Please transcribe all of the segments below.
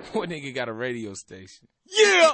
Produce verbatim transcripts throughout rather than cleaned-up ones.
What nigga got a radio station? Yeah!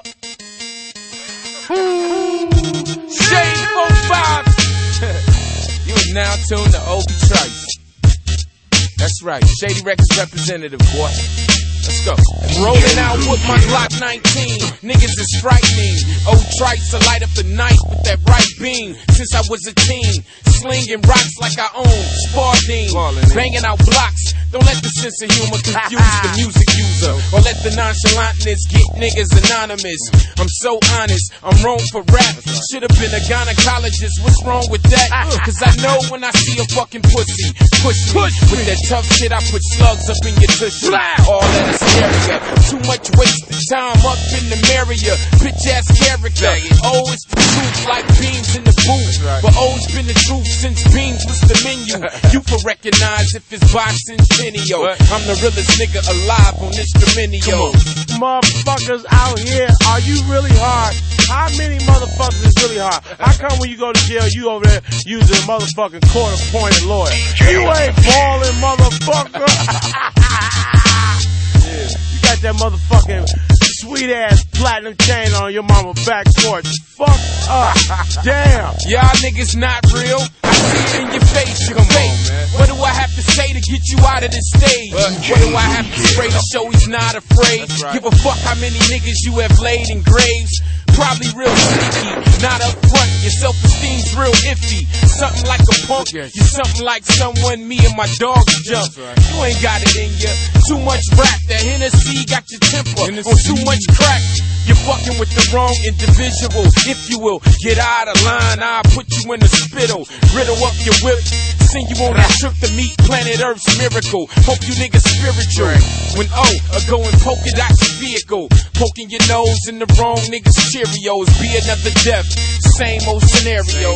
Shady four five. You are now tuned to Obi Trice. That's right, Shady Records representative, boy. Let's go. Rolling out with my Glock nineteen. Niggas is frightening. Old Trice to light up the night with that bright beam. Since I was a teen, slinging rocks like I own Spardine. Banging out blocks. Don't let the sense of humor confuse the music user, or let the nonchalantness get niggas anonymous. I'm so honest, I'm wrong for rap. Should've been a gynecologist. What's wrong with that? Cause I know when I see a fucking pussy, push me. With that tough shit, I put slugs up in your tushy. All that hysteria, too much wasted time up in the area. Bitch ass character. Oh, it's the truth like beams in the booth. But O's been the truth since beams was the menu. You can recognize if it's boxing. I'm the realest nigga alive on this Dominio. Motherfuckers out here, are you really hard? How many motherfuckers is really hard? How come when you go to jail, you over there using a motherfucking court-appointed lawyer? You ain't balling, motherfucker. Yeah. You got that motherfucking sweet-ass platinum chain on your mama back porch. Fuck up. Damn. Y'all niggas not real. I see it in your face, your Come face. on, man. What do I have to say to get you out of this stage? What do I have to spray to show he's not afraid? Right. Give a fuck how many niggas you have laid in graves. Probably real sneaky, not up front. Your self-esteem's real iffy. Something like a punk, you're something like someone me and my dogs jump. You ain't got it in ya. Too much rap, that Hennessy got your temper on too much crack. You're fucking with the wrong individual. If you will, get out of line, I'll put you in the spittle. Riddle up your whip, send you on that trip to meet planet Earth's miracle. Hope you niggas spiritual. When O, are going polka dot your vehicle. Poking your nose in the wrong niggas' Cheerios. Be another death, same old scenario.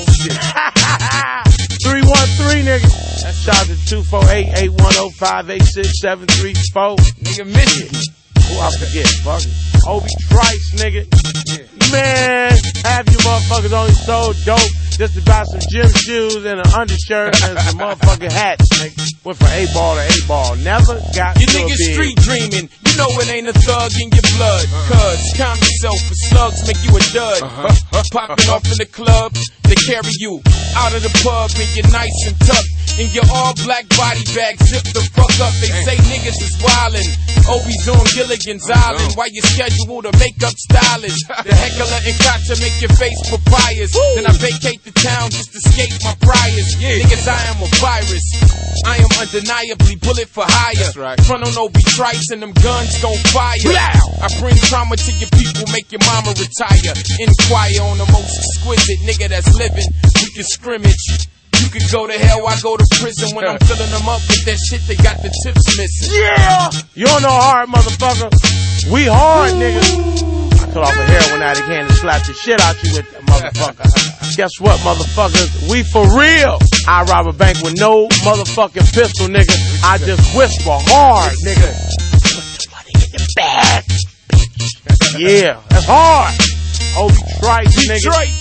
three one three, nigga. Shout out to two four eight, eight one zero, five eight six, seven three four. Nigga, miss it. Who I forget, fuck it. Obi Trice, nigga. Yeah. Man, half you motherfuckers only sold dope just to buy some gym shoes and an undershirt and some motherfucking hats, nigga. Went from A-ball to A-ball. Never got you to niggas a big. street dreaming. You know it ain't a thug in your blood. Cuz, calm yourself, for slugs make you a dud. Uh-huh. Popping off in the club, they carry you out of the pub and you're nice and tucked. In your all-black body bag, zip the fuck up. They say niggas is wildin'. Obi's on Gilligan's Island. While you schedule the makeup stylist. The heckler and gotcha make your face papayas. Then I vacate the town just to escape my priors. Niggas, I am a virus. I am undeniably bullet for hire. Front on Obi Trice and them guns gon' fire. I bring trauma to your people, make your mama retire. Inquire on the most exquisite nigga that's living. We can scrimmage. You could go to hell, I go to prison when I'm filling them up with that shit they got the tips missing. Yeah! You don't know hard, motherfucker. We hard, nigga. I cut off a heroin addict hand and slap the shit out you with that motherfucker. Guess what, motherfuckers? We for real. I rob a bank with no motherfucking pistol, nigga. I just whisper hard, nigga. Put your money in your bag. Yeah, that's hard. Obi Trice, nigga. Detroit.